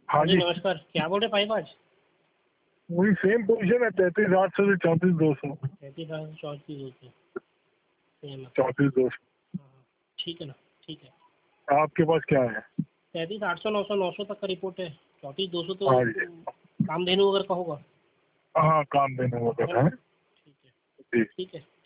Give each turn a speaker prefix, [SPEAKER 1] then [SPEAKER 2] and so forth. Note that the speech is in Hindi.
[SPEAKER 1] हाँ
[SPEAKER 2] जी
[SPEAKER 1] जी,
[SPEAKER 2] नमस्कार, क्या बोल रहे भाई आज?
[SPEAKER 1] वही सेम पोजीशन है, 33,800 से 34,200।
[SPEAKER 2] 33,34 सेम है।
[SPEAKER 1] 34,200।
[SPEAKER 2] हाँ, ठीक है ना, ठीक है।
[SPEAKER 1] आपके पास क्या है?
[SPEAKER 2] 33,800 900 900 तक का रिपोर्ट है। 34,200 तो
[SPEAKER 1] हाँ जी।
[SPEAKER 2] कामधेनु वगैरह का होगा,
[SPEAKER 1] हाँ, काम देने
[SPEAKER 2] है
[SPEAKER 1] वगैरह
[SPEAKER 2] ना?
[SPEAKER 1] है।
[SPEAKER 2] ठीक है,
[SPEAKER 1] जी।
[SPEAKER 2] ठीक है।